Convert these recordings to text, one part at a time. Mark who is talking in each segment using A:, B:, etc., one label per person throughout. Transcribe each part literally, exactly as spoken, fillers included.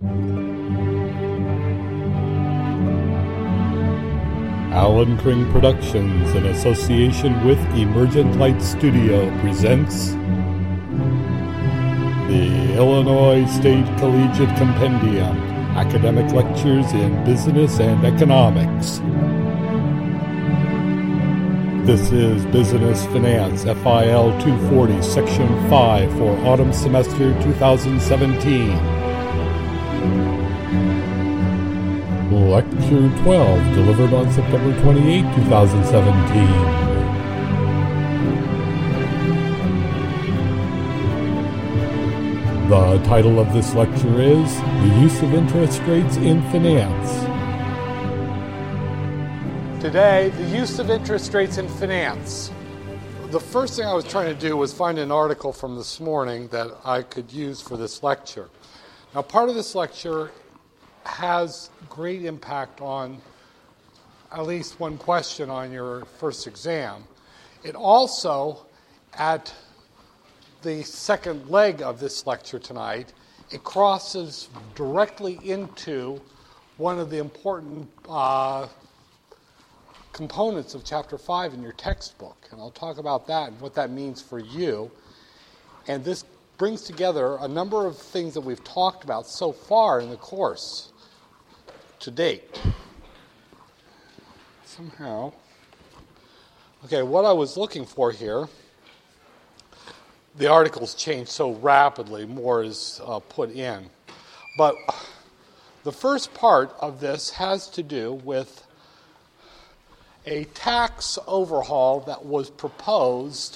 A: Alan Kring Productions, in association with Emergent Light Studio, presents the Illinois State Collegiate Compendium, Academic Lectures in Business and Economics. This is Business Finance, F I L two forty, Section five for Autumn Semester twenty seventeen. Lecture twelve, delivered on September twenty-eighth, twenty seventeen. The title of this lecture is The Use of Interest Rates in Finance.
B: Today, the use of interest rates in finance. The first thing I was trying to do was find an article from this morning that I could use for this lecture. Now, part of this lecture has great impact on at least one question on your first exam. It also, at the second leg of this lecture tonight, it crosses directly into one of the important uh, components of Chapter five in your textbook. And I'll talk about that and what that means for you. And this brings together a number of things that we've talked about so far in the course to date. Somehow. Okay, what I was looking for here, the articles change so rapidly, more is uh, put in. But the first part of this has to do with a tax overhaul that was proposed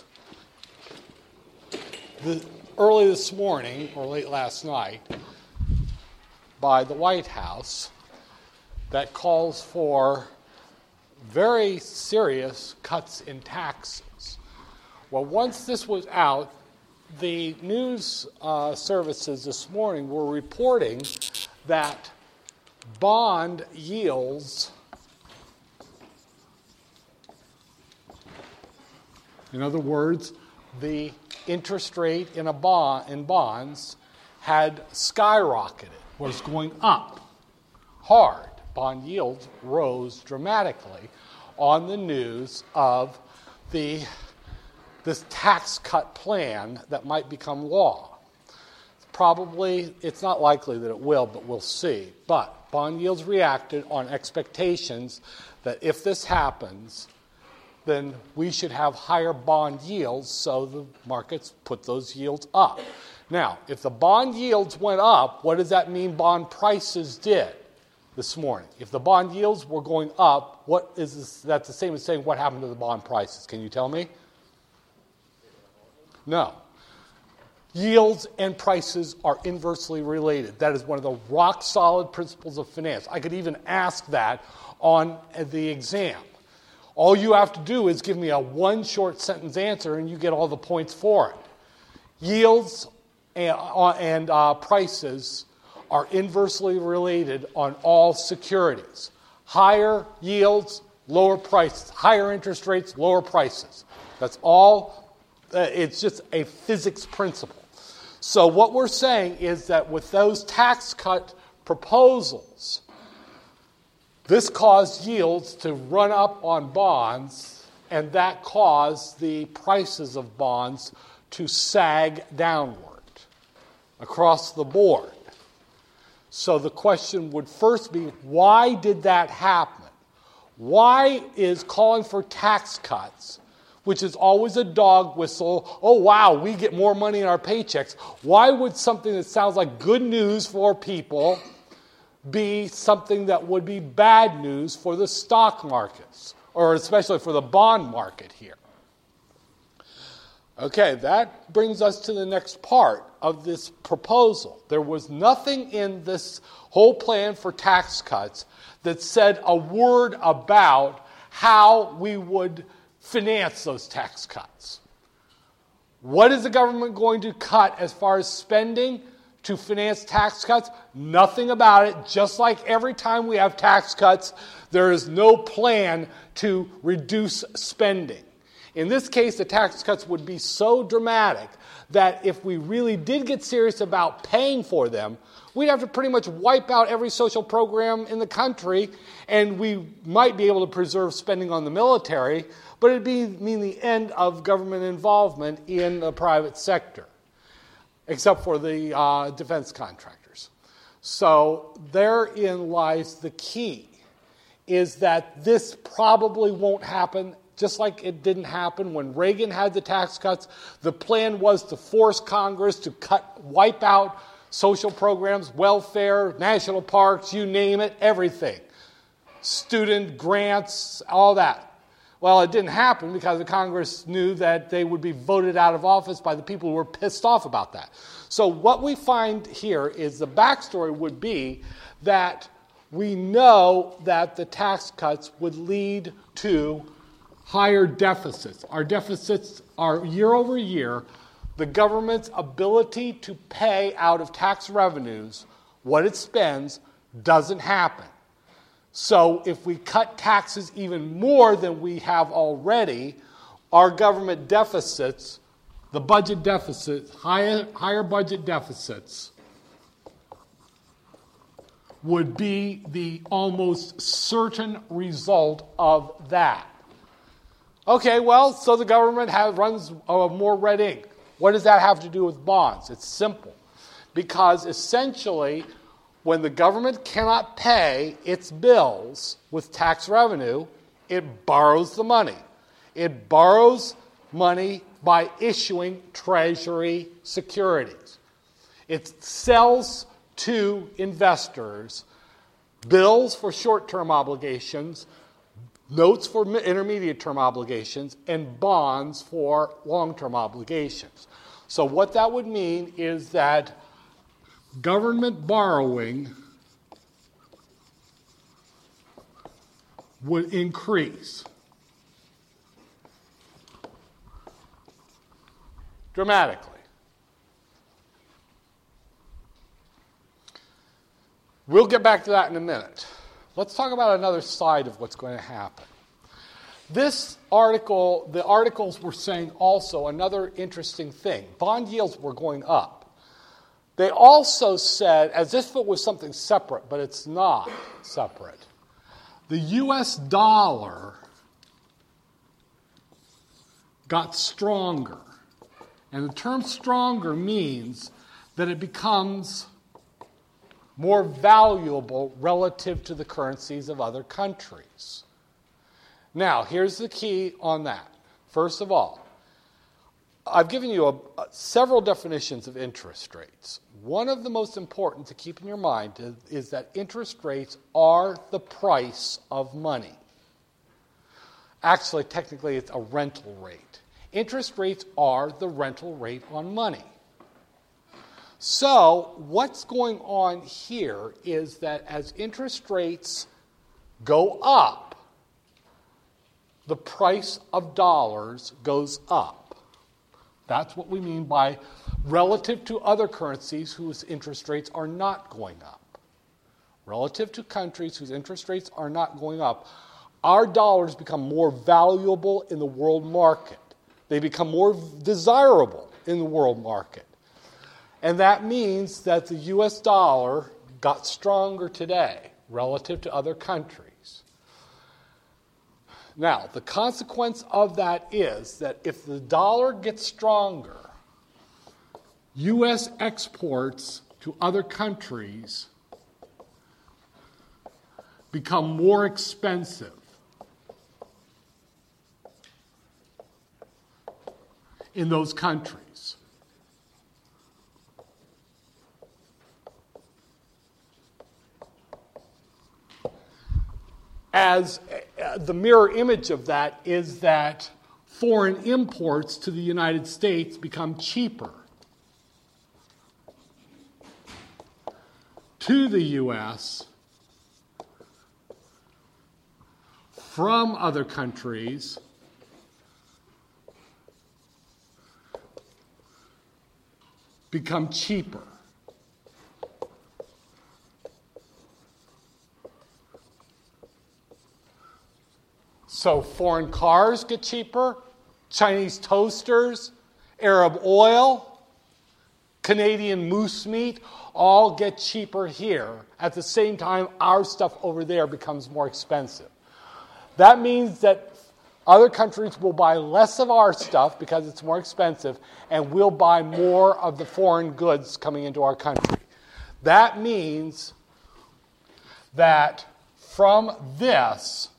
B: the, early this morning or late last night by the White House that calls for very serious cuts in taxes. Well, once this was out, the news uh, services this morning were reporting that bond yields, in other words, the interest rate in a bond in bonds had skyrocketed, was going up hard. Bond yields rose dramatically on the news of the this tax cut plan that might become law. Probably, it's not likely that it will, but we'll see. But bond yields reacted on expectations that if this happens, then we should have higher bond yields, so the markets put those yields up. Now, if the bond yields went up, what does that mean bond prices did this morning? If the bond yields were going up, what is this, that's the same as saying what happened to the bond prices? Can you tell me? No. Yields and prices are inversely related. That is one of the rock-solid principles of finance. I could even ask that on the exam. All you have to do is give me a one short sentence answer and you get all the points for it. Yields and, uh, and uh, prices are inversely related on all securities. Higher yields, lower prices. Higher interest rates, lower prices. That's all. Uh, it's just a physics principle. So what we're saying is that with those tax cut proposals, this caused yields to run up on bonds, and that caused the prices of bonds to sag downward across the board. So the question would first be, why did that happen? Why is calling for tax cuts, which is always a dog whistle, oh wow, we get more money in our paychecks, why would something that sounds like good news for people be something that would be bad news for the stock markets, or especially for the bond market here? Okay, that brings us to the next part of this proposal. There was nothing in this whole plan for tax cuts that said a word about how we would finance those tax cuts. What is the government going to cut as far as spending to finance tax cuts? Nothing about it. Just like every time we have tax cuts, there is no plan to reduce spending. In this case, the tax cuts would be so dramatic that if we really did get serious about paying for them, we'd have to pretty much wipe out every social program in the country, and we might be able to preserve spending on the military, but it'd be, mean the end of government involvement in the private sector, except for the uh, defense contractors. So therein lies the key, is that this probably won't happen, just like it didn't happen when Reagan had the tax cuts. The plan was to force Congress to cut, wipe out social programs, welfare, national parks, you name it, everything. Student grants, all that. Well, it didn't happen because the Congress knew that they would be voted out of office by the people who were pissed off about that. So what we find here is the backstory would be that we know that the tax cuts would lead to higher deficits. Our deficits are year over year. The government's ability to pay out of tax revenues what it spends doesn't happen. So if we cut taxes even more than we have already, our government deficits, the budget deficits, higher, higher budget deficits, would be the almost certain result of that. Okay, well, so the government has, runs uh, more red ink. What does that have to do with bonds? It's simple. Because essentially, when the government cannot pay its bills with tax revenue, it borrows the money. It borrows money by issuing Treasury securities. It sells to investors bills for short-term obligations, notes for intermediate-term obligations, and bonds for long-term obligations. So what that would mean is that government borrowing would increase dramatically. We'll get back to that in a minute. Let's talk about another side of what's going to happen. This article, the articles were saying also another interesting thing. Bond yields were going up. They also said, as if it was something separate, but it's not separate, the U S dollar got stronger. And the term stronger means that it becomes more valuable relative to the currencies of other countries. Now, here's the key on that. First of all, I've given you a, a, several definitions of interest rates. One of the most important to keep in your mind is, is that interest rates are the price of money. Actually, technically, it's a rental rate. Interest rates are the rental rate on money. So what's going on here is that as interest rates go up, the price of dollars goes up. That's what we mean by relative to other currencies whose interest rates are not going up. Relative to countries whose interest rates are not going up, our dollars become more valuable in the world market. They become more desirable in the world market. And that means that the U S dollar got stronger today relative to other countries. Now, the consequence of that is that if the dollar gets stronger, U S exports to other countries become more expensive. In those countries. As uh, the mirror image of that is that foreign imports to the United States become cheaper to the U S from other countries become cheaper. So foreign cars get cheaper, Chinese toasters, Arab oil, Canadian moose meat all get cheaper here. At the same time, our stuff over there becomes more expensive. That means that other countries will buy less of our stuff because it's more expensive, and we'll buy more of the foreign goods coming into our country. That means that from this,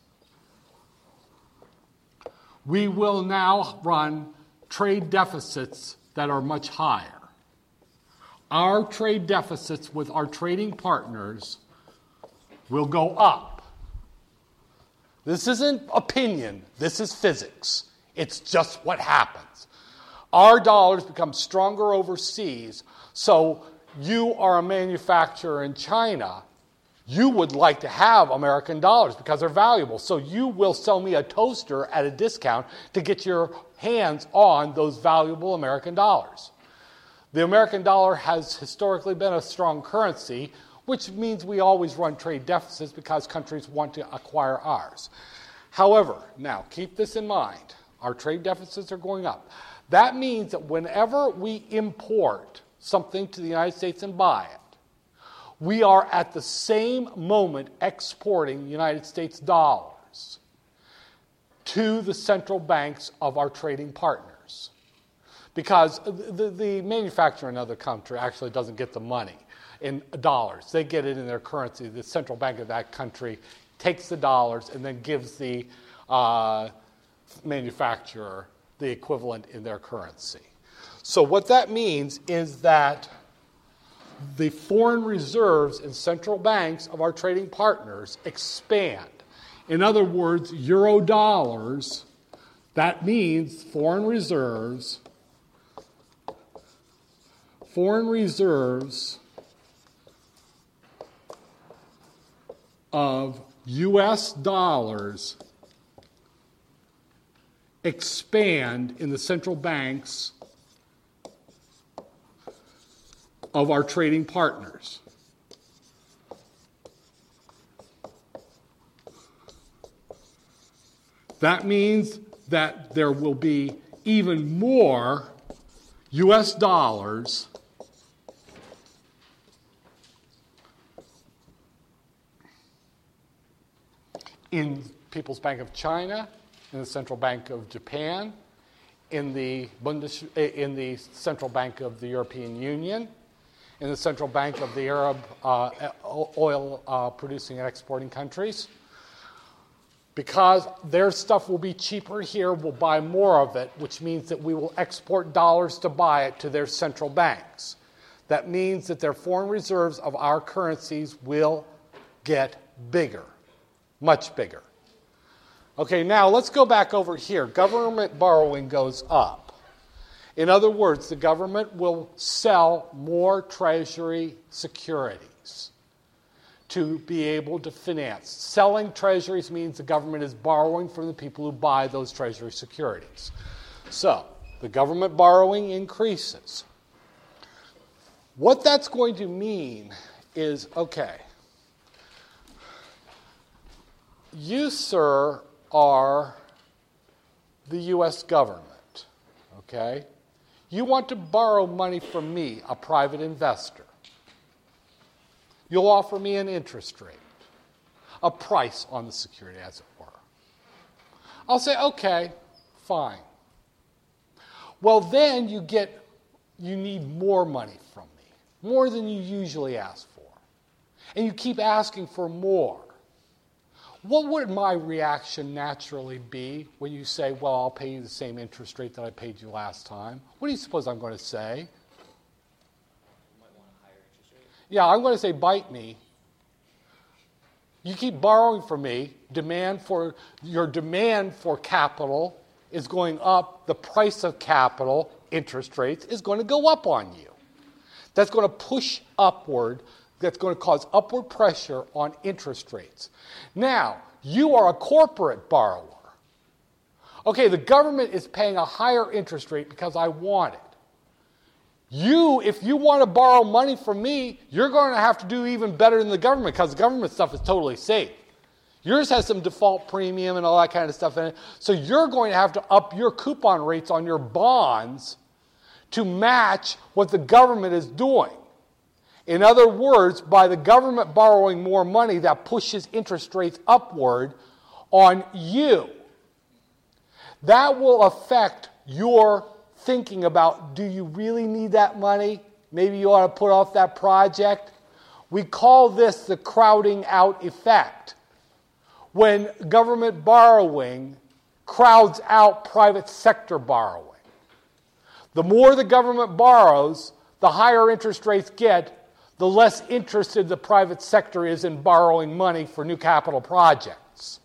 B: we will now run trade deficits that are much higher. Our trade deficits with our trading partners will go up. This isn't opinion. This is physics. It's just what happens. Our dollars become stronger overseas, so you are a manufacturer in China. You would like to have American dollars because they're valuable. So you will sell me a toaster at a discount to get your hands on those valuable American dollars. The American dollar has historically been a strong currency, which means we always run trade deficits because countries want to acquire ours. However, now keep this in mind. Our trade deficits are going up. That means that whenever we import something to the United States and buy it, we are at the same moment exporting United States dollars to the central banks of our trading partners. Because the, the manufacturer in another country actually doesn't get the money in dollars. They get it in their currency. The central bank of that country takes the dollars and then gives the uh, manufacturer the equivalent in their currency. So what that means is that the foreign reserves in central banks of our trading partners expand. In other words, euro dollars, that means foreign reserves, foreign reserves of U S dollars expand in the central banks of our trading partners. That means that there will be even more U S dollars in People's Bank of China, in the Central Bank of Japan, in the Bundes, in the Central Bank of the European Union, in the Central Bank of the Arab uh, oil uh, producing and exporting countries. Because their stuff will be cheaper here, we'll buy more of it, which means that we will export dollars to buy it to their central banks. That means that their foreign reserves of our currencies will get bigger, much bigger. Okay, now let's go back over here. Government borrowing goes up. In other words, the government will sell more Treasury securities to be able to finance. Selling treasuries means the government is borrowing from the people who buy those Treasury securities. So, the government borrowing increases. What that's going to mean is, okay, you, sir, are the U S government, okay? You want to borrow money from me, a private investor. You'll offer me an interest rate, a price on the security, as it were. I'll say, okay, fine. Well, then you get, you need more money from me, more than you usually ask for. And you keep asking for more. What would my reaction naturally be when you say, well, I'll pay you the same interest rate that I paid you last time? What do you suppose I'm going to say? Yeah, I'm going to say, bite me. You keep borrowing from me. Demand for your demand for capital is going up. The price of capital, interest rates, is going to go up on you. That's going to push upward. That's going to cause upward pressure on interest rates. Now, you are a corporate borrower. Okay, the government is paying a higher interest rate because I want it. You, if you want to borrow money from me, you're going to have to do even better than the government because the government stuff is totally safe. Yours has some default premium and all that kind of stuff in it. So you're going to have to up your coupon rates on your bonds to match what the government is doing. In other words, by the government borrowing more money, that pushes interest rates upward on you. That will affect your thinking about, do you really need that money? Maybe you ought to put off that project. We call this the crowding out effect. When government borrowing crowds out private sector borrowing. The more the government borrows, the higher interest rates get, the less interested the private sector is in borrowing money for new capital projects.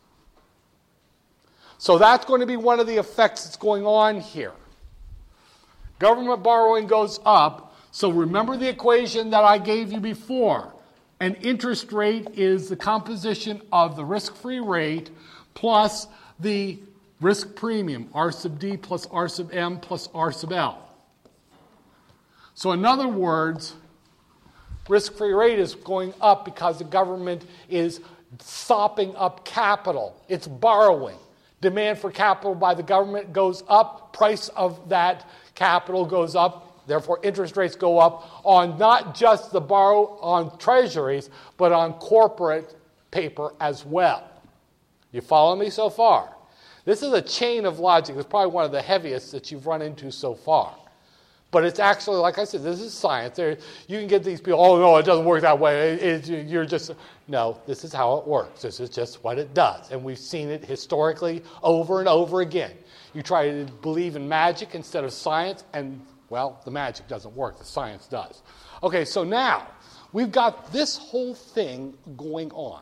B: So that's going to be one of the effects that's going on here. Government borrowing goes up. So remember the equation that I gave you before. An interest rate is the composition of the risk-free rate plus the risk premium, R sub D plus R sub M plus R sub L. So in other words, risk-free rate is going up because the government is sopping up capital. It's borrowing. Demand for capital by the government goes up. Price of that capital goes up. Therefore, interest rates go up on not just the borrow on treasuries, but on corporate paper as well. You follow me so far? This is a chain of logic. It's probably one of the heaviest that you've run into so far. But it's actually, like I said, this is science. There, you can get these people, oh, no, it doesn't work that way. It, it, you're just, no, this is how it works. This is just what it does. And we've seen it historically over and over again. You try to believe in magic instead of science, and, well, the magic doesn't work. The science does. Okay, so now we've got this whole thing going on.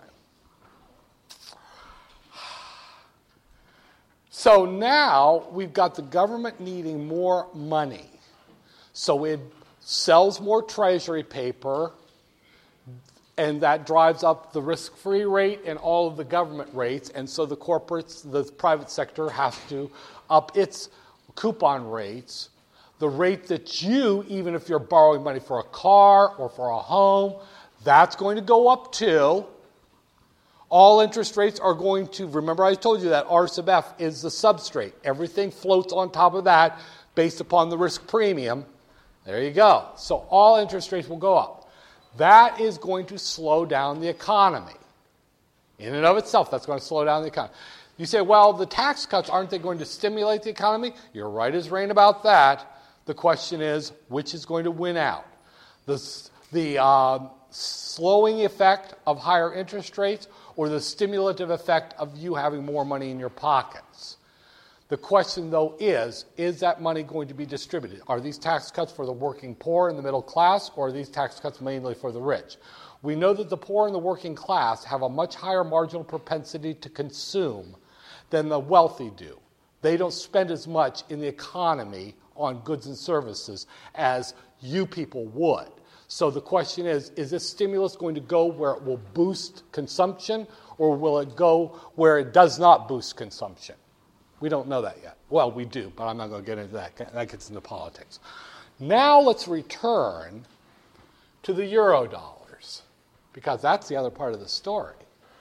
B: So now we've got the government needing more money. So it sells more treasury paper, and that drives up the risk-free rate and all of the government rates, and so the corporates, the private sector has to up its coupon rates. The rate that you, even if you're borrowing money for a car or for a home, that's going to go up too. All interest rates are going to, remember I told you that R sub F is the substrate. Everything floats on top of that based upon the risk premium. There you go. So all interest rates will go up. That is going to slow down the economy. In and of itself, that's going to slow down the economy. You say, well, the tax cuts, aren't they going to stimulate the economy? You're right as rain about that. The question is, which is going to win out? The, the uh, slowing effect of higher interest rates or the stimulative effect of you having more money in your pockets? The question, though, is, is that money going to be distributed? Are these tax cuts for the working poor and the middle class, or are these tax cuts mainly for the rich? We know that the poor and the working class have a much higher marginal propensity to consume than the wealthy do. They don't spend as much in the economy on goods and services as you people would. So the question is, is this stimulus going to go where it will boost consumption, or will it go where it does not boost consumption? We don't know that yet. Well, we do, but I'm not going to get into that. That gets into politics. Now let's return to the euro dollars, because that's the other part of the story.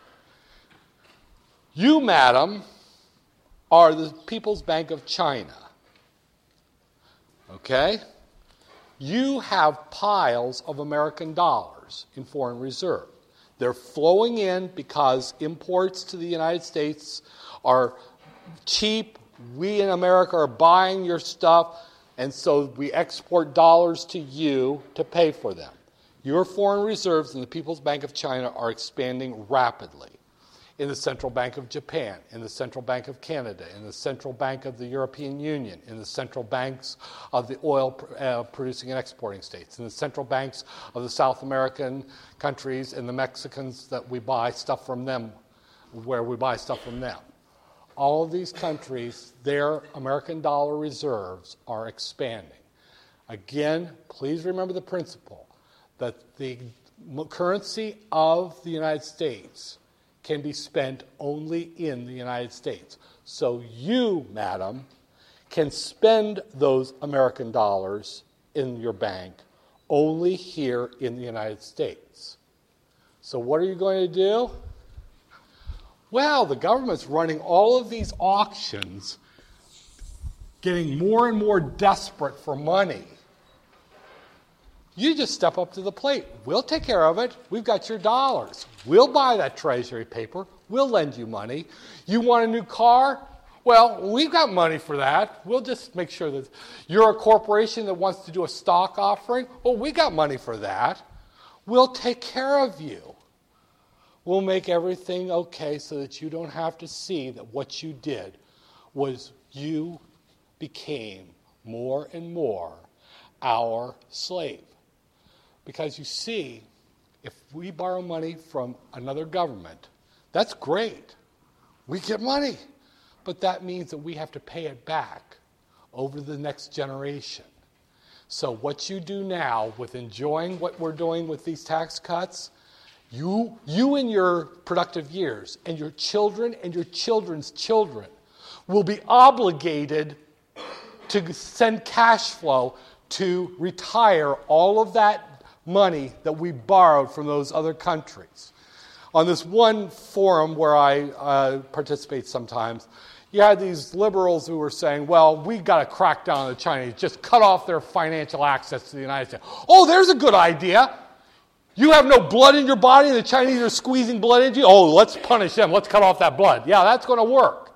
B: You, madam, are the People's Bank of China. Okay? You have piles of American dollars in foreign reserve. They're flowing in because imports to the United States are cheap. We in America are buying your stuff, and so we export dollars to you to pay for them. Your foreign reserves in the People's Bank of China are expanding rapidly. In the Central Bank of Japan, in the Central Bank of Canada, in the Central Bank of the European Union, in the central banks of the oil uh, producing and exporting states, in the central banks of the South American countries and the Mexicans that we buy stuff from them, where we buy stuff from them. All of these countries, their American dollar reserves are expanding. Again, please remember the principle that the currency of the United States can be spent only in the United States. So you, madam, can spend those American dollars in your bank only here in the United States. So what are you going to do? Well, the government's running all of these auctions getting more and more desperate for money, you just step up to the plate. We'll take care of it. We've got your dollars. We'll buy that treasury paper. We'll lend you money. You want a new car? Well, we've got money for that. We'll just make sure that you're a corporation that wants to do a stock offering. Well, we got money for that. We'll take care of you. We'll make everything okay so that you don't have to see that what you did was you became more and more our slave. Because you see, if we borrow money from another government, that's great. We get money. But that means that we have to pay it back over the next generation. So what you do now with enjoying what we're doing with these tax cuts, you, you in your productive years and your children and your children's children will be obligated to send cash flow to retire all of that money that we borrowed from those other countries. On this one forum where I uh, participate sometimes, you had these liberals who were saying, well, we've got to crack down on the Chinese, just cut off their financial access to the United States. Oh, there's a good idea. You have no blood in your body and the Chinese are squeezing blood into you? Oh, let's punish them. Let's cut off that blood. Yeah, that's going to work.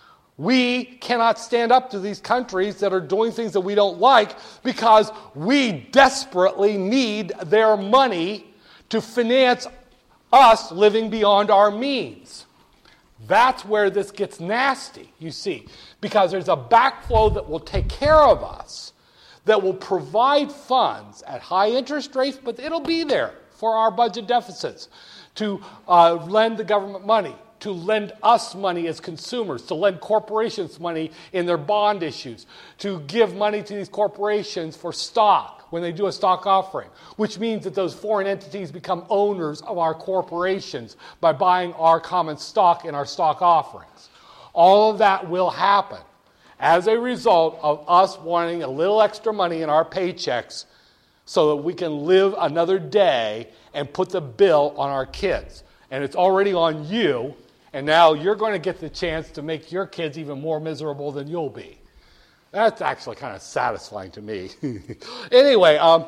B: We cannot stand up to these countries that are doing things that we don't like because we desperately need their money to finance us living beyond our means. That's where this gets nasty, you see, because there's a backflow that will take care of us, that will provide funds at high interest rates, but it'll be there for our budget deficits, to uh, lend the government money, to lend us money as consumers, to lend corporations money in their bond issues, to give money to these corporations for stock when they do a stock offering, which means that those foreign entities become owners of our corporations by buying our common stock in our stock offerings. All of that will happen as a result of us wanting a little extra money in our paychecks so that we can live another day and put the bill on our kids. And it's already on you, and now you're going to get the chance to make your kids even more miserable than you'll be. That's actually kind of satisfying to me. Anyway, um,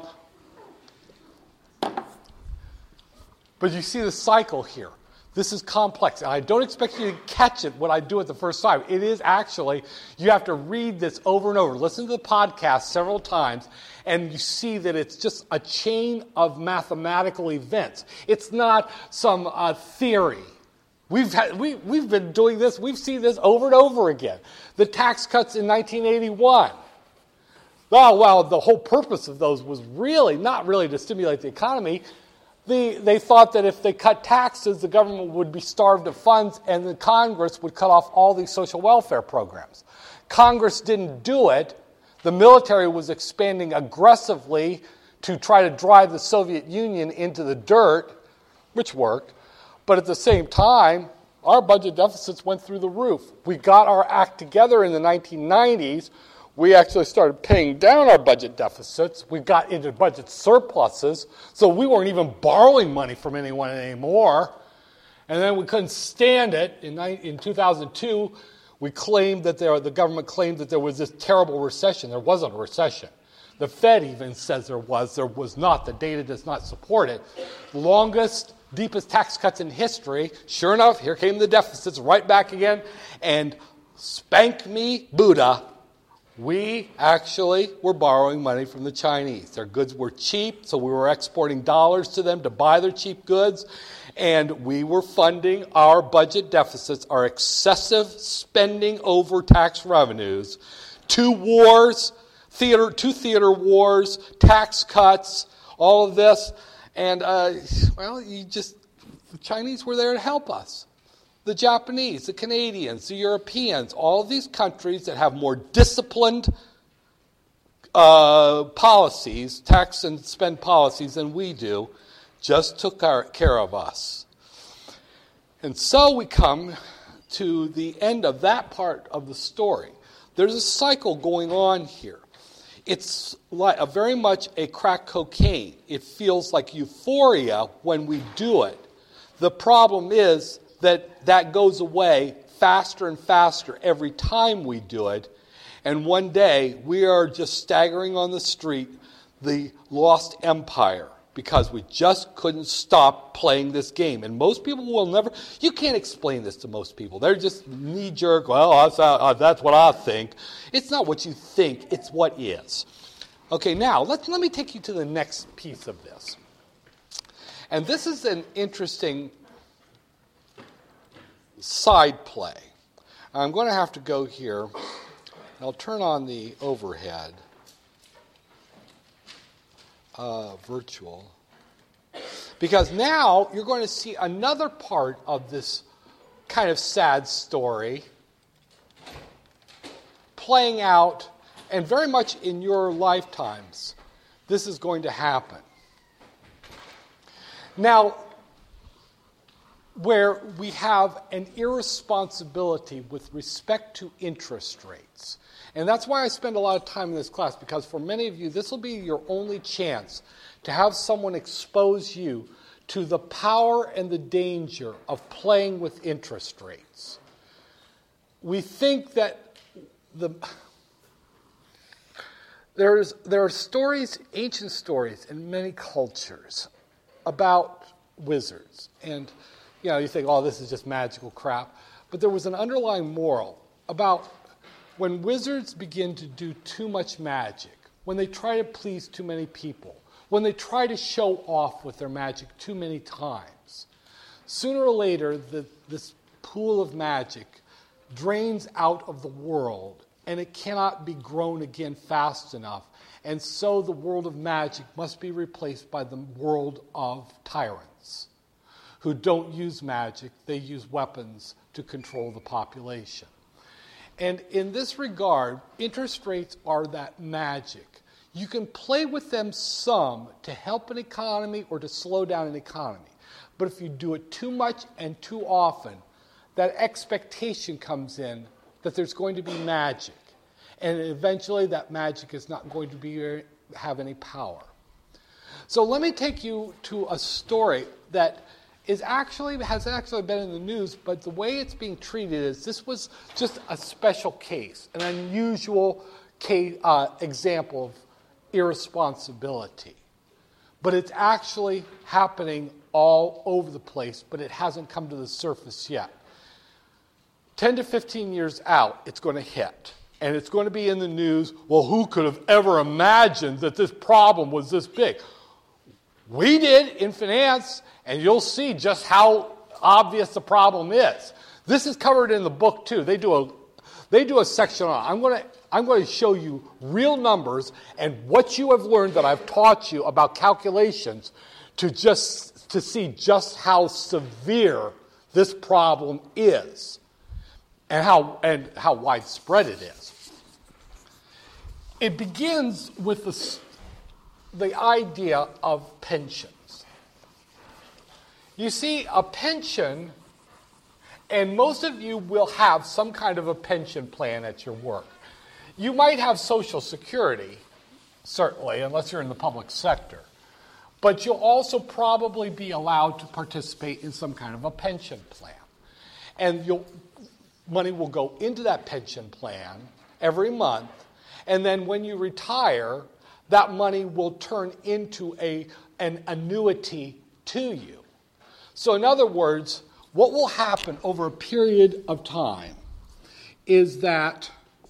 B: but you see the cycle here. This is complex. And I don't expect you to catch it when I do it the first time. It is actually, you have to read this over and over. Listen to the podcast several times, and you see that it's just a chain of mathematical events. It's not some uh, theory. We've had, we, we've been doing this. We've seen this over and over again. The tax cuts in nineteen eighty-one. Oh, well, the whole purpose of those was really not really to stimulate the economy. The, they thought that if they cut taxes, the government would be starved of funds and the Congress would cut off all these social welfare programs. Congress didn't do it. The military was expanding aggressively to try to drive the Soviet Union into the dirt, which worked. But at the same time, our budget deficits went through the roof. We got our act together in the nineteen nineties. We actually started paying down our budget deficits. We got into budget surpluses, so we weren't even borrowing money from anyone anymore. And then we couldn't stand it. In, in two thousand two, we claimed that there, the government claimed that there was this terrible recession. There wasn't a recession. The Fed even says there was. There was not. The data does not support it. The longest, deepest tax cuts in history. Sure enough, here came the deficits right back again. And spank me, Buddha, we actually were borrowing money from the Chinese. Their goods were cheap, so we were exporting dollars to them to buy their cheap goods. And we were funding our budget deficits, our excessive spending over tax revenues, two wars, theater, two theater wars, tax cuts, all of this. And, uh, well, you just, the Chinese were there to help us. The Japanese, the Canadians, the Europeans, all of these countries that have more disciplined uh, policies, tax and spend policies than we do, just took our, care of us. And so we come to the end of that part of the story. There's a cycle going on here. It's like a, very much a crack cocaine. It feels like euphoria when we do it. The problem is that that goes away faster and faster every time we do it. And one day, we are just staggering on the street, the lost empire, because we just couldn't stop playing this game. And most people will never, you can't explain this to most people. They're just knee-jerk, well, that's, uh, that's what I think. It's not what you think, it's what is. Okay, now, let, let me take you to the next piece of this. And this is an interesting side play. I'm going to have to go here. I'll turn on the overhead. Uh, virtual. Because now you're going to see another part of this kind of sad story playing out, and very much in your lifetimes, this is going to happen. Now, where we have an irresponsibility with respect to interest rates. And that's why I spend a lot of time in this class, because for many of you, this will be your only chance to have someone expose you to the power and the danger of playing with interest rates. We think that the there's there are stories, ancient stories in many cultures about wizards. And you know, you think, oh, this is just magical crap. But there was an underlying moral about when wizards begin to do too much magic, when they try to please too many people, when they try to show off with their magic too many times, sooner or later, the, this pool of magic drains out of the world, and it cannot be grown again fast enough. And so the world of magic must be replaced by the world of tyrants, who don't use magic, they use weapons to control the population. And in this regard, interest rates are that magic. You can play with them some to help an economy or to slow down an economy. But if you do it too much and too often, that expectation comes in that there's going to be magic. And eventually that magic is not going to be have any power. So let me take you to a story that is actually has actually been in the news, but the way it's being treated is this was just a special case, an unusual case, uh, example of irresponsibility. But it's actually happening all over the place, but it hasn't come to the surface yet. ten to fifteen years out, it's going to hit. And it's going to be in the news. Well, who could have ever imagined that this problem was this big? We did in finance, and you'll see just how obvious the problem is. This is covered in the book too. They do a they do a section on it. I'm going to I'm going to show you real numbers and what you have learned that I've taught you about calculations to just to see just how severe this problem is and how and how widespread it is. It begins with the the idea of pensions. You see, a pension, and most of you will have some kind of a pension plan at your work. You might have Social Security, certainly, unless you're in the public sector. But you'll also probably be allowed to participate in some kind of a pension plan. And you'll, money will go into that pension plan every month, and then when you retire, that money will turn into a, an annuity to you. So in other words, what will happen over a period of time is that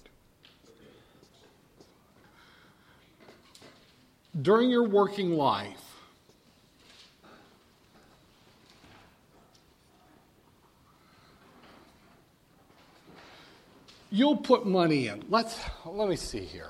B: during your working life, you'll put money in. Let's, let me see here.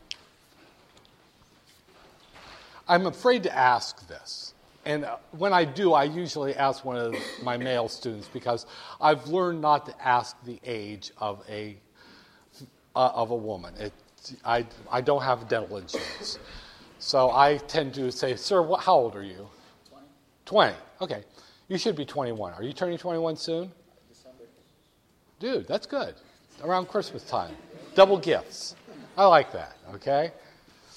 B: I'm afraid to ask this. And when I do, I usually ask one of my male students because I've learned not to ask the age of a uh, of a woman. It, I, I don't have dental insurance. So I tend to say, sir, what, how old are you? twenty. twenty. Okay. You should be twenty-one. Are you turning twenty-one soon? December. Dude, that's good. Around Christmas time. Double gifts. I like that, okay?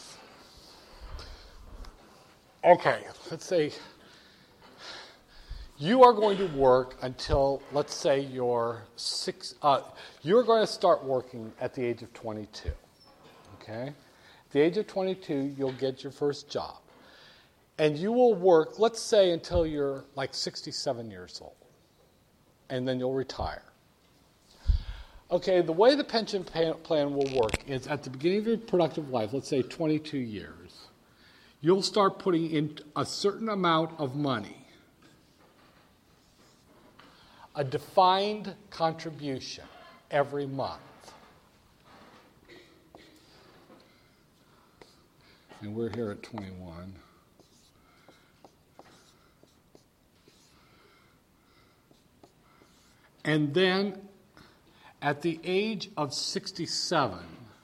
B: Okay, let's say you are going to work until, let's say, you're six. Uh, you're going to start working at the age of twenty-two. Okay? At the age of twenty-two, you'll get your first job. And you will work, let's say, until you're like sixty-seven years old. And then you'll retire. Okay, the way the pension plan will work is at the beginning of your productive life, let's say twenty-two years, you'll start putting in a certain amount of money, a defined contribution every month. And we're here at twenty-one. And then at the age of sixty-seven,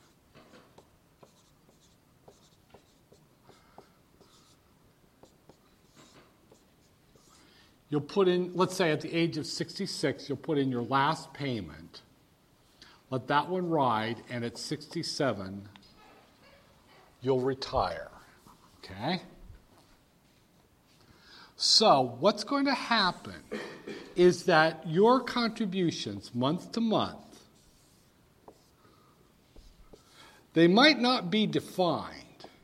B: you'll put in, let's say at the age of sixty-six, you'll put in your last payment. Let that one ride, and at sixty-seven, you'll retire. Okay? So what's going to happen is that your contributions month to month, they might not be defined,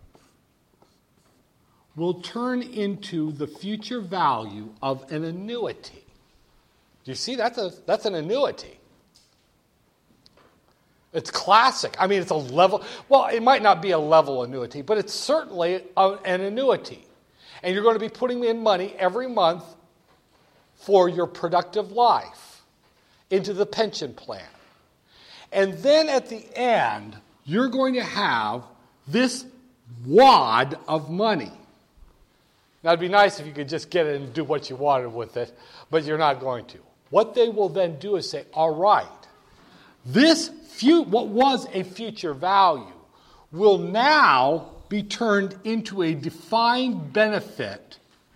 B: will turn into the future value of an annuity. Do you see? That's a that's an annuity. It's classic. I mean, it's a level, well, it might not be a level annuity, but it's certainly a, an annuity. And you're going to be putting in money every month for your productive life into the pension plan. And then at the end, you're going to have this wad of money. Now, it'd be nice if you could just get it and do what you wanted with it, but you're not going to. What they will then do is say, all right, this fu- what was a future value will now be turned into a defined benefit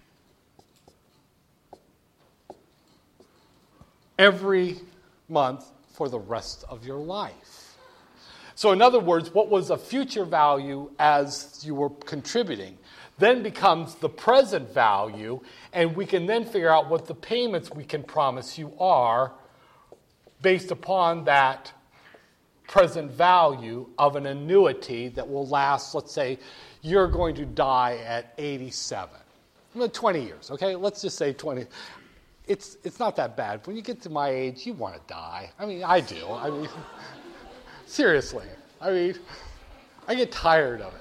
B: every month for the rest of your life. So in other words, what was a future value as you were contributing then becomes the present value, and we can then figure out what the payments we can promise you are based upon that present value of an annuity that will last, let's say, you're going to die at eighty-seven. twenty years, okay? Let's just say twenty. It's it's not that bad. When you get to my age, you want to die. I mean, I do. I mean, seriously. I mean, I get tired of it.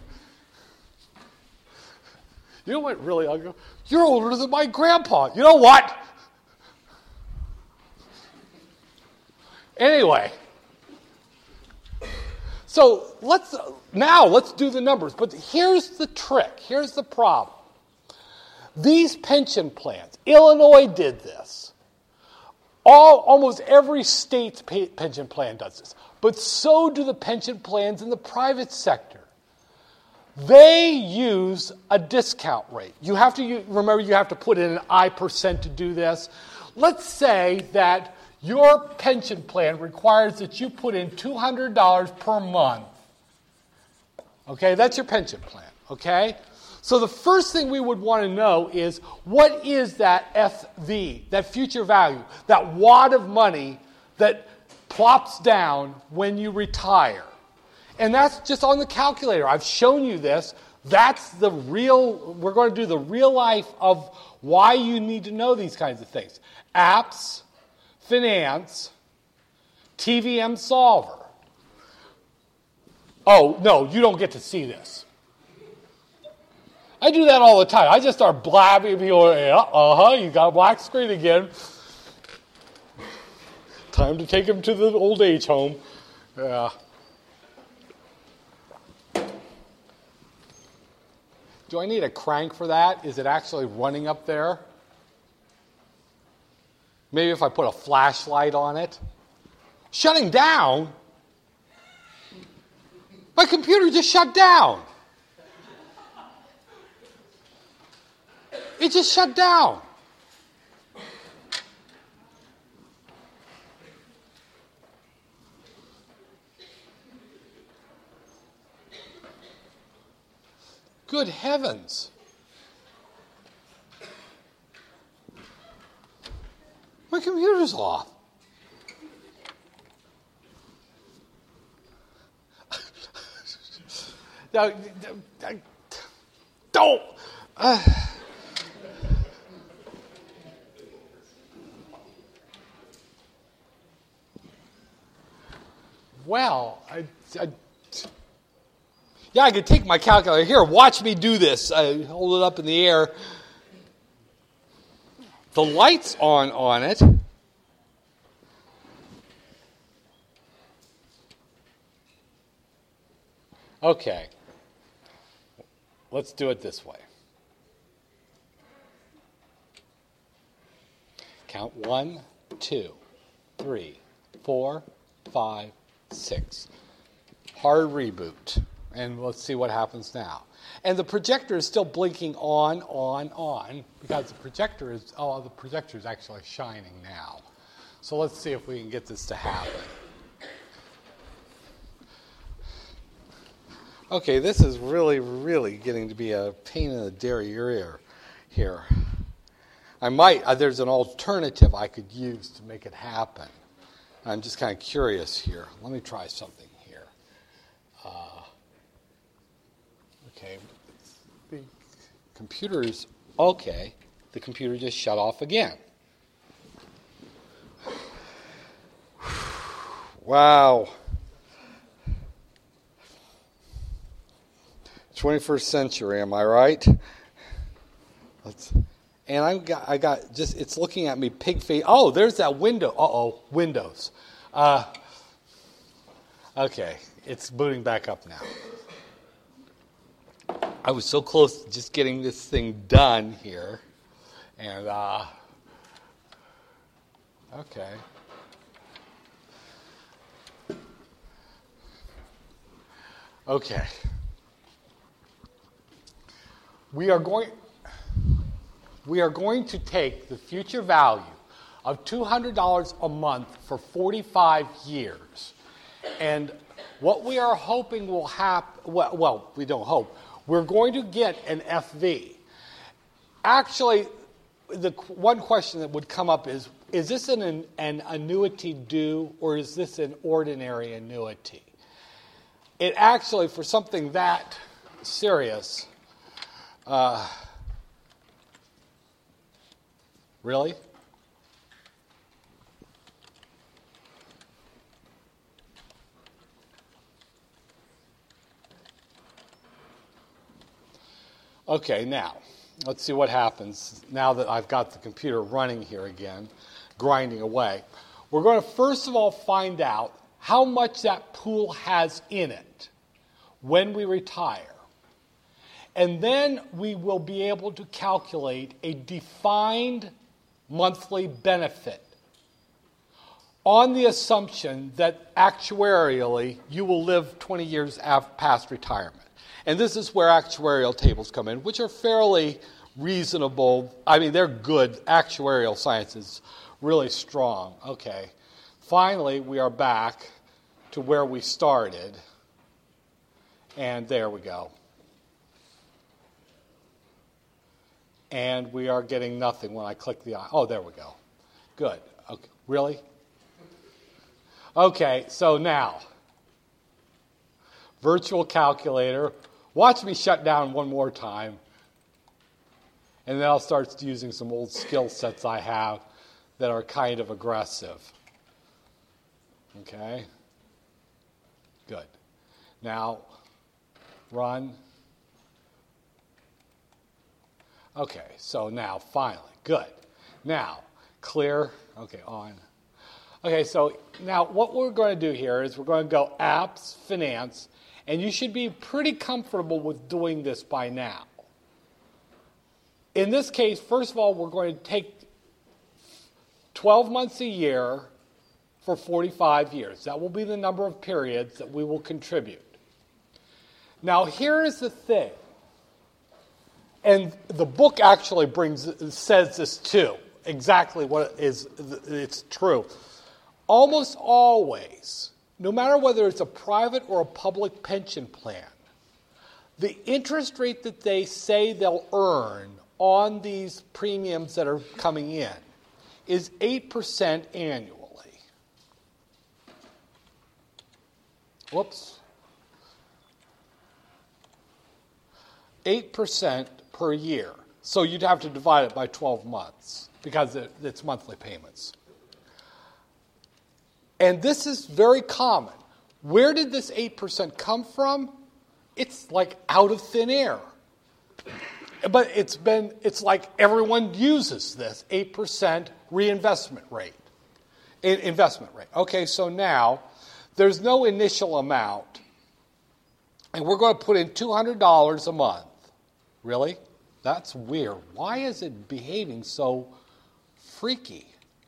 B: You know what really ugly? You're older than my grandpa. You know what? Anyway. So let's now let's do the numbers. But here's the trick. Here's the problem. These pension plans, Illinois did this. All, almost every state's pay, pension plan does this. But so do the pension plans in the private sector. They use a discount rate. You have to use, remember, you have to put in an I percent to do this. Let's say that your pension plan requires that you put in two hundred dollars per month. Okay, that's your pension plan, okay? So the first thing we would want to know is, what is that F V, that future value, that wad of money that plops down when you retire? And that's just on the calculator. I've shown you this. That's the real, we're going to do the real life of why you need to know these kinds of things. Apps, Finance, T V M Solver. Oh, no, you don't get to see this. I do that all the time. I just start blabbing, people, yeah, uh-huh, you got a black screen again. Time to take him to the old age home. Yeah. Do I need a crank for that? Is it actually running up there? Maybe if I put a flashlight on it. Shutting down? My computer just shut down. It just shut down. Good heavens. computer's off. Now, don't. Uh. Well, I, I, yeah, I could take my calculator. Here, watch me do this. I hold it up in the air. The light's on on it. Okay. Let's do it this way. Count one, two, three, four, five, six. Hard reboot. And let's see what happens now. And the projector is still blinking on, on, on, because the projector is, oh, the projector is actually shining now. So let's see if we can get this to happen. Okay, this is really, really getting to be a pain in the derriere here. I might, uh, there's an alternative I could use to make it happen. I'm just kind of curious here. Let me try something here. Uh, okay, the computer is okay. The computer just shut off again. Wow. twenty-first century, am I right? Let's, and I got, I got just, it's looking at me pig face. Oh, there's that window. Uh-oh, Windows. Uh, okay, it's booting back up now. I was so close to just getting this thing done here. And, uh, okay. Okay. We are going we are going to take the future value of two hundred dollars a month for forty-five years. And what we are hoping will happen, well, well, we don't hope, we're going to get an F V. Actually, the one question that would come up is, is this an, an annuity due or is this an ordinary annuity? It actually, for something that serious, Uh, really? Okay, now, let's see what happens now that I've got the computer running here again, grinding away. We're going to first of all find out how much that pool has in it when we retire. And then we will be able to calculate a defined monthly benefit on the assumption that actuarially you will live twenty years past retirement. And this is where actuarial tables come in, which are fairly reasonable. I mean, they're good. Actuarial science is really strong. Okay. Finally, we are back to where we started. And there we go. And we are getting nothing when I click the eye. Oh, there we go. Good. Okay. Really? Okay, so now, virtual calculator. Watch me shut down one more time. And then I'll start using some old skill sets I have that are kind of aggressive. Okay? Good. Now, run. Okay, so now, finally, good. Now, clear, okay, on. Okay, so now what we're going to do here is we're going to go apps, finance, and you should be pretty comfortable with doing this by now. In this case, first of all, we're going to take twelve months a year for forty-five years. That will be the number of periods that we will contribute. Now, here is the thing. And the book actually brings says this too, exactly what is it's true. Almost always, no matter whether it's a private or a public pension plan, the interest rate that they say they'll earn on these premiums that are coming in is eight percent annually. Whoops. eight percent per year. So you'd have to divide it by twelve months because it, it's monthly payments. And this is very common. Where did this eight percent come from? It's like out of thin air. But it's been, it's like everyone uses this eight percent reinvestment rate, investment rate. Okay, so now there's no initial amount. And we're going to put in two hundred dollars a month. Really? That's weird. Why is it behaving so freaky?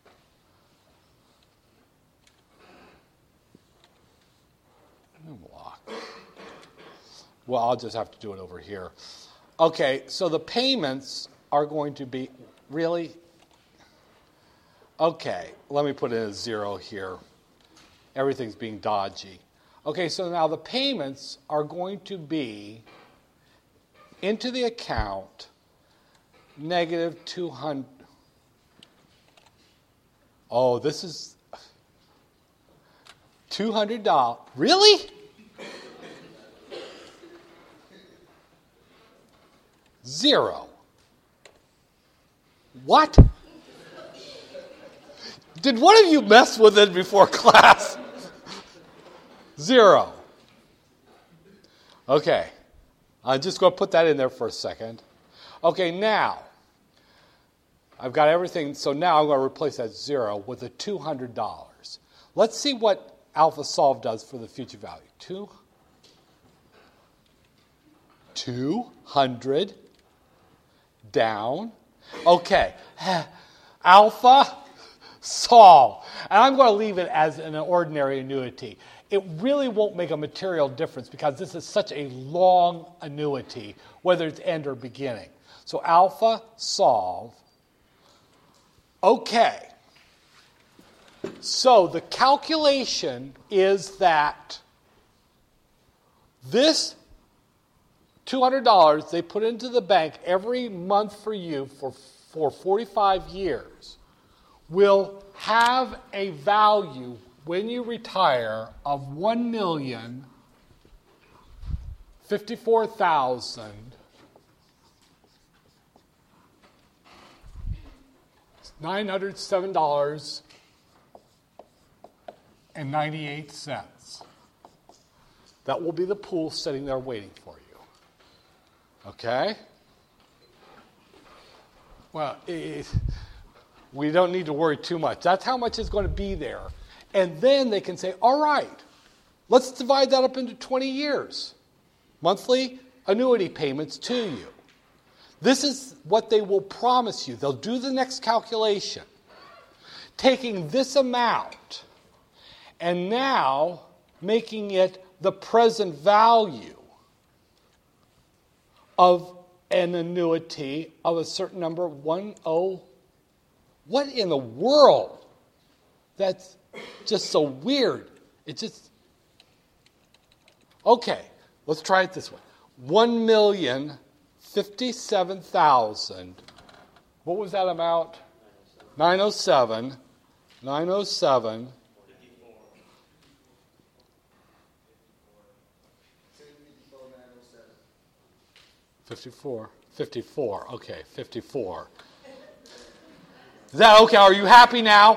B: New block. Well, I'll just have to do it over here. Okay, so the payments are going to be, really? Okay, let me put in a zero here. Everything's being dodgy. Okay, so now the payments are going to be into the account negative two hundred. Oh, this is two hundred dollars. Really? Zero. What? Did one of you mess with it before class? Zero. Okay. I'm just going to put that in there for a second. Okay, now, I've got everything. So now I'm going to replace that zero with a two hundred dollars. Let's see what AlphaSolve does for the future value. Two, two hundred down. Okay. Alpha solve. And I'm going to leave it as an ordinary annuity. It really won't make a material difference because this is such a long annuity, whether it's end or beginning. So alpha solve. Okay. So the calculation is that this two hundred dollars they put into the bank every month for you for, for forty-five years will have a value when you retire of one million fifty-four thousand nine hundred seven dollars and ninety-eight cents. That will be the pool sitting there waiting for you. Okay? Well, it, we don't need to worry too much. That's how much is going to be there. And then they can say, all right, let's divide that up into twenty years. Monthly annuity payments to you. This is what they will promise you. They'll do the next calculation. Taking this amount and now making it the present value of an annuity of a certain number, one oh. What in the world? That's just so weird. It just, okay, let's try it this way. One million fifty-seven thousand. What was that amount? Nine oh seven. Nine oh seven. Fifty-four. Fifty-four. Okay, fifty-four. Is that okay? Are you happy now?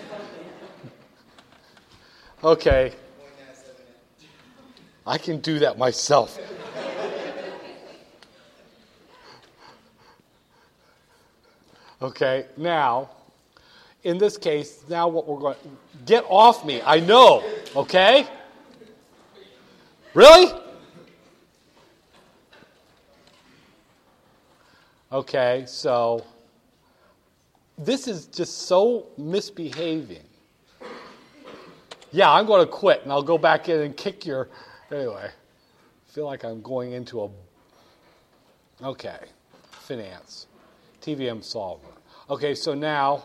B: Okay. I can do that myself. Okay, now, in this case, now what we're going to... Get off me. I know. Okay? Really? Okay, so this is just so misbehaving. Yeah, I'm going to quit, and I'll go back in and kick your... Anyway, I feel like I'm going into a... Okay, finance. T V M solver. Okay, so now,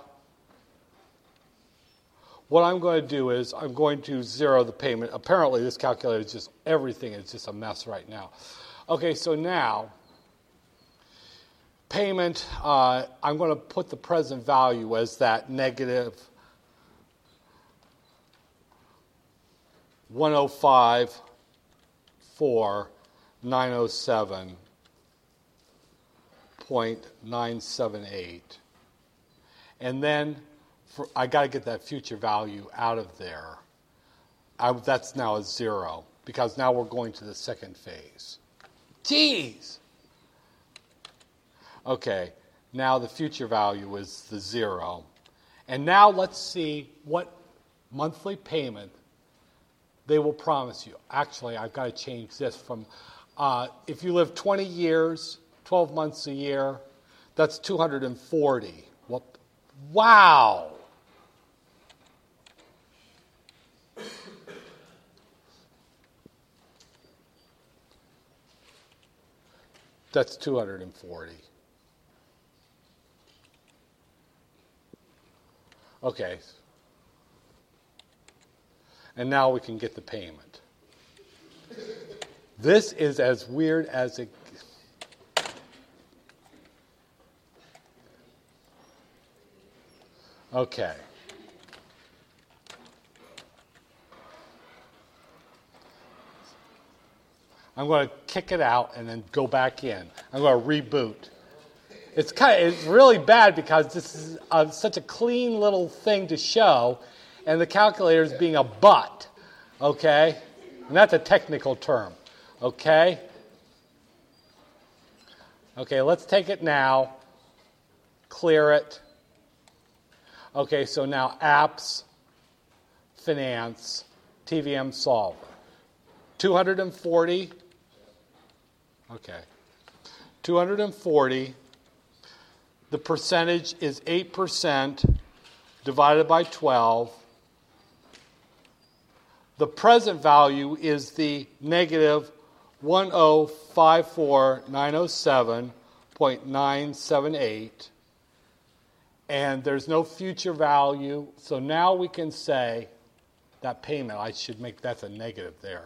B: what I'm going to do is I'm going to zero the payment. Apparently, this calculator is just... Everything is just a mess right now. Okay, so now... payment, uh, I'm going to put the present value as that negative one hundred five thousand four thousand nine hundred seven point nine seven eight. And then for, I got to get that future value out of there. I, that's now a zero because now we're going to the second phase. Jeez! Okay, now the future value is the zero. And now let's see what monthly payment they will promise you. Actually, I've got to change this from, uh, if you live twenty years, twelve months a year, that's two hundred forty. Whoop. Wow! That's two hundred forty. Okay. And now we can get the payment. This is as weird as it... Okay. I'm going to kick it out and then go back in. I'm going to reboot. It's kind of, it's really bad because this is uh, such a clean little thing to show, and the calculator is being a butt, okay? And that's a technical term, okay? Okay, let's take it now, clear it. Okay, so now apps, finance, T V M solver. two hundred forty, okay, two hundred forty. The percentage is eight percent divided by twelve. The present value is the negative one hundred fifty-four thousand nine hundred seven point nine seven eight. And there's no future value. So now we can say that payment, I should make, that's a negative there.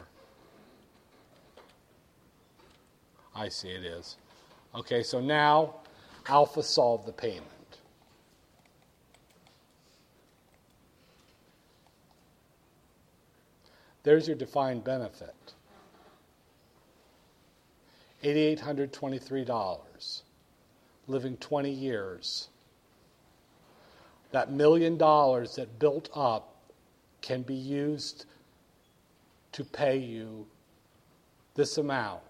B: I see it is. Okay, so now Alpha solved the payment. There's your defined benefit. eight thousand eight hundred twenty-three dollars. Living twenty years. That million dollars that built up can be used to pay you this amount.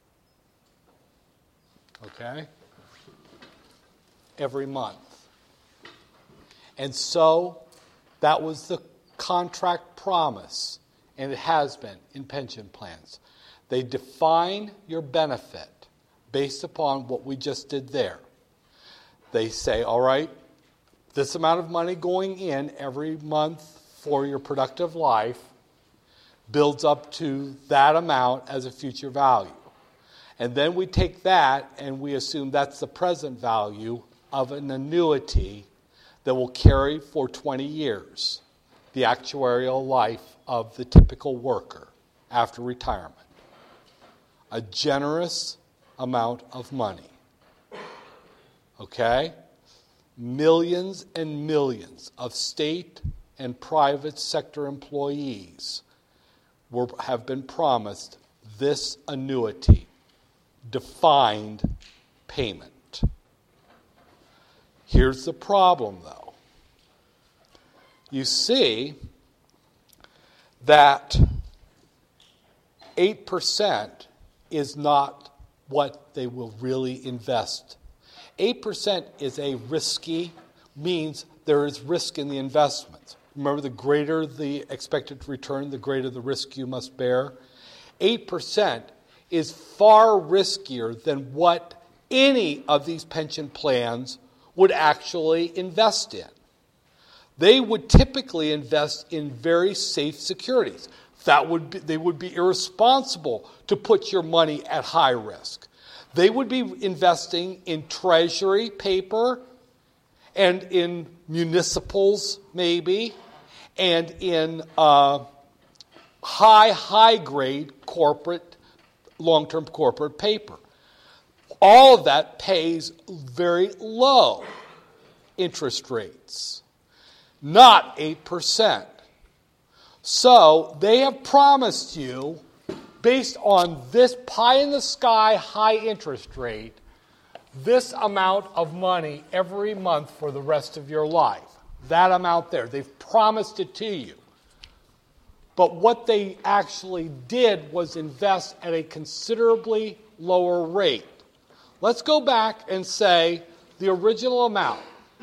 B: Okay? Every month. And so that was the contract promise, and it has been in pension plans. They define your benefit based upon what we just did there. They say, all right, this amount of money going in every month for your productive life builds up to that amount as a future value. And then we take that and we assume that's the present value of an annuity that will carry for twenty years, the actuarial life of the typical worker after retirement. A generous amount of money. Okay? Millions and millions of state and private sector employees were, have been promised this annuity, defined payment. Here's the problem, though. You see that eight percent is not what they will really invest. eight percent is a risky, means there is risk in the investments. Remember, the greater the expected return, the greater the risk you must bear. eight percent is far riskier than what any of these pension plans would actually invest in. They would typically invest in very safe securities. That would be, they would be irresponsible to put your money at high risk. They would be investing in treasury paper and in municipals maybe and in uh, high, high grade corporate, long-term corporate paper. all of that pays very low interest rates, not eight percent. So they have promised you, based on this pie-in-the-sky high interest rate, this amount of money every month for the rest of your life. That amount there. They've promised it to you. But what they actually did was invest at a considerably lower rate. Let's go back and say the original amount.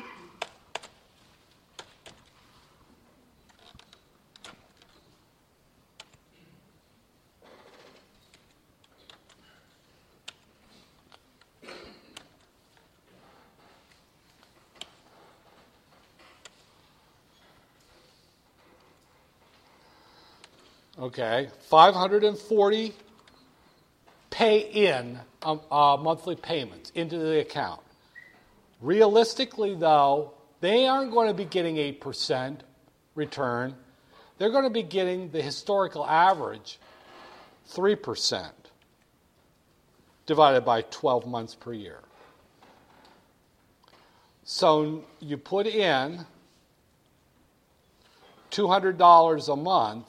B: Okay, five hundred forty pay in um, uh, monthly payments into the account. Realistically, though, they aren't going to be getting eight percent return. They're going to be getting the historical average, three percent, divided by twelve months per year. So you put in two hundred dollars a month.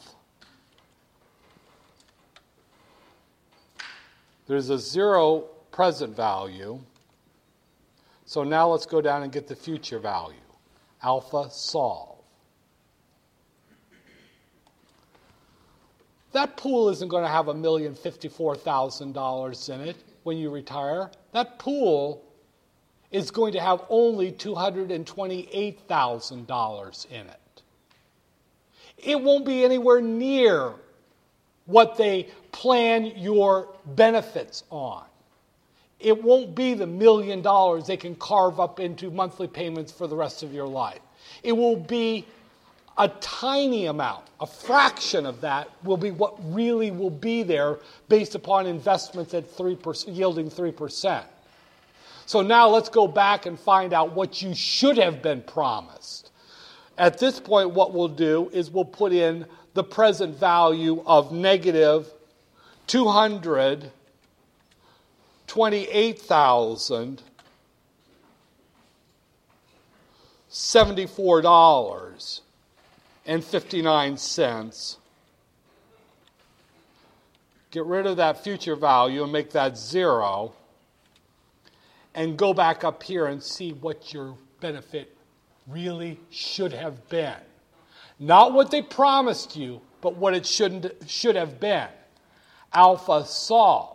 B: There's a zero present value. So now let's go down and get the future value. Alpha solve. That pool isn't going to have one million fifty-four thousand dollars in it when you retire. That pool is going to have only two hundred twenty-eight thousand dollars in it. It won't be anywhere near what they plan your benefits on. It won't be the million dollars they can carve up into monthly payments for the rest of your life. It will be a tiny amount, a fraction of that will be what really will be there based upon investments at three percent, yielding three percent. So now let's go back and find out what you should have been promised. At this point, what we'll do is we'll put in the present value of negative two hundred twenty-eight thousand seventy-four dollars and fifty-nine cents. Get rid of that future value and make that zero. And go back up here and see what your benefit really should have been. Not what they promised you, but what it shouldn't should have been. Alpha solve.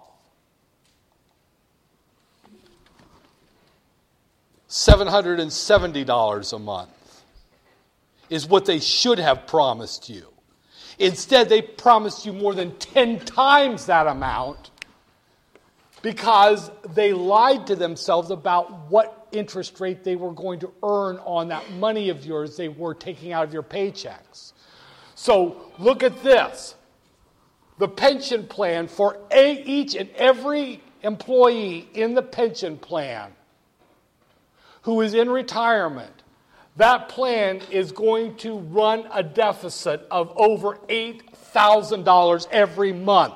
B: seven hundred seventy dollars a month is what they should have promised you. Instead, they promised you more than ten times that amount because they lied to themselves about what interest rate they were going to earn on that money of yours they were taking out of your paychecks. So look at this. The pension plan for a, each and every employee in the pension plan who is in retirement, that plan is going to run a deficit of over eight thousand dollars every month.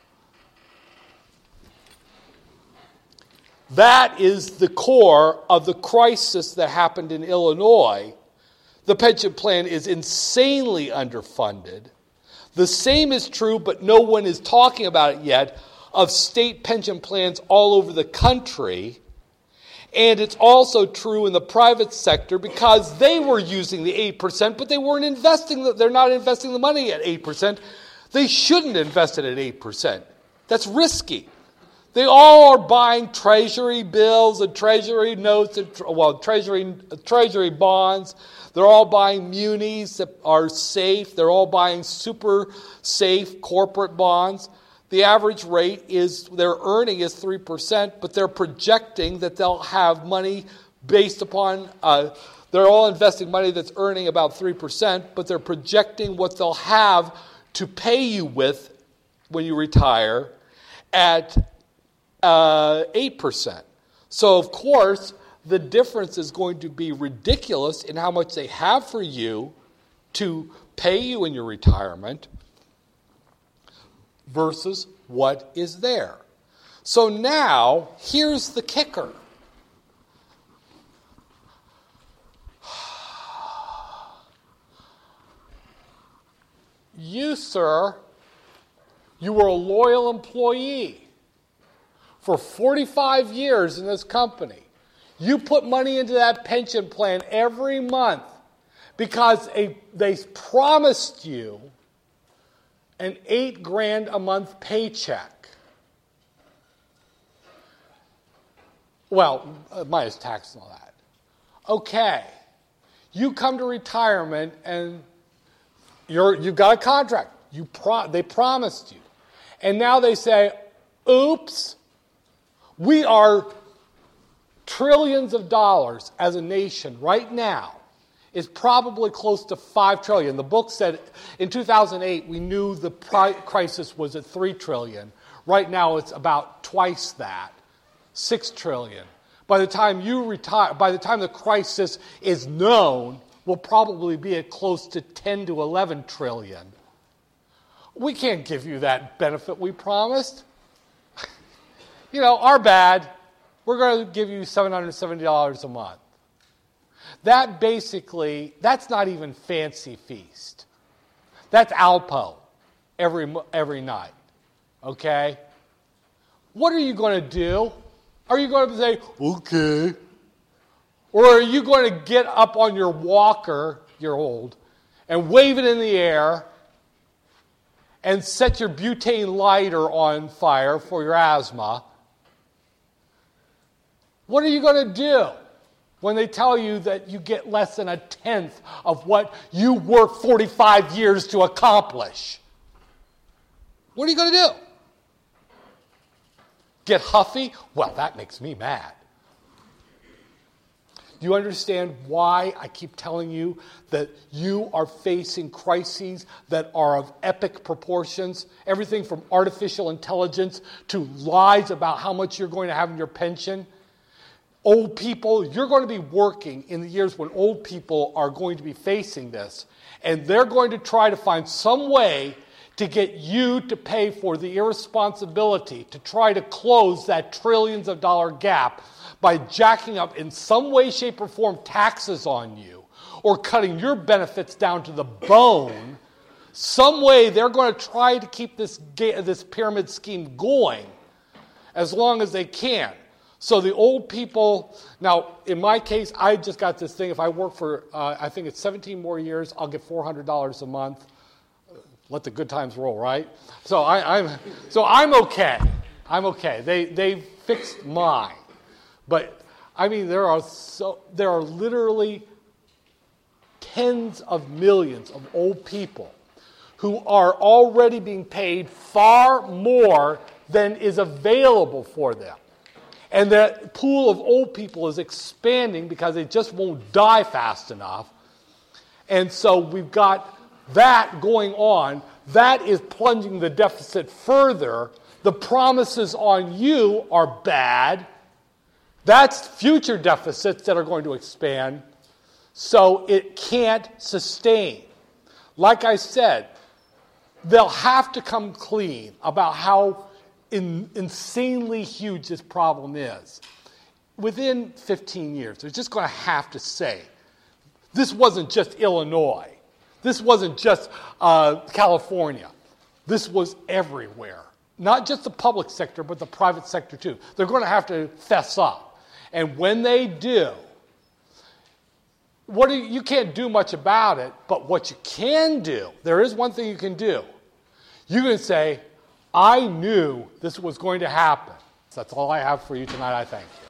B: That is the core of the crisis that happened in Illinois. The pension plan is insanely underfunded. The same is true, but no one is talking about it yet, of state pension plans all over the country. And it's also true in the private sector because they were using the eight percent, but they weren't investing. The, they're not investing the money at eight percent. They shouldn't invest it at eight percent. That's risky. They all are buying treasury bills and treasury notes, and well, treasury treasury bonds. They're all buying munis that are safe. They're all buying super safe corporate bonds. The average rate is, their earning is three percent, but they're projecting that they'll have money based upon, uh, they're all investing money that's earning about three percent, but they're projecting what they'll have to pay you with when you retire at uh, eight percent. So, of course, the difference is going to be ridiculous in how much they have for you to pay you in your retirement versus what is there. So now, here's the kicker. You, sir, you were a loyal employee for forty-five years in this company. You put money into that pension plan every month because a, they promised you an eight grand a month paycheck. Well, minus tax and all that. Okay. You come to retirement and you're, you've got a contract. You pro, they promised you. And now they say, oops, we are trillions of dollars as a nation right now. Is probably close to five trillion dollars. The book said in two thousand eight we knew the pri- crisis was at three trillion dollars. Right now it's about twice that, six trillion dollars. By the time you retire, by the time the crisis is known, we'll probably be at close to ten to eleven trillion dollars. We can't give you that benefit we promised. You know, our bad. We're going to give you seven hundred seventy dollars a month. That basically, that's not even fancy feast. That's Alpo every, every night, okay? What are you going to do? Are you going to say, okay? Or are you going to get up on your walker, you're old, and wave it in the air and set your butane lighter on fire for your asthma? What are you going to do when they tell you that you get less than a tenth of what you worked forty-five years to accomplish? What are you going to do? Get huffy? Well, that makes me mad. Do you understand why I keep telling you that you are facing crises that are of epic proportions? Everything from artificial intelligence to lies about how much you're going to have in your pension. Old people, you're going to be working in the years when old people are going to be facing this, and they're going to try to find some way to get you to pay for the irresponsibility to try to close that trillions of dollar gap by jacking up in some way, shape, or form taxes on you or cutting your benefits down to the bone. Some way they're going to try to keep this, this pyramid scheme going as long as they can. So the old people, now in my case, I just got this thing. If I work for, uh, I think it's seventeen more years, I'll get four hundred dollars a month. Let the good times roll, right? So I, I'm, so I'm okay. I'm okay. They they fixed mine, but I mean there are so there are literally tens of millions of old people who are already being paid far more than is available for them. And the pool of old people is expanding because they just won't die fast enough. And so we've got that going on. That is plunging the deficit further. The promises on you are bad. That's future deficits that are going to expand. So it can't sustain. Like I said, they'll have to come clean about how In, insanely huge this problem is. Within fifteen years, they're just going to have to say, this wasn't just Illinois. This wasn't just uh, California. This was everywhere. Not just the public sector, but the private sector too. They're going to have to fess up. And when they do, what do you, you can't do much about it, but what you can do, there is one thing you can do. You can say, I knew this was going to happen. So that's all I have for you tonight. I thank you.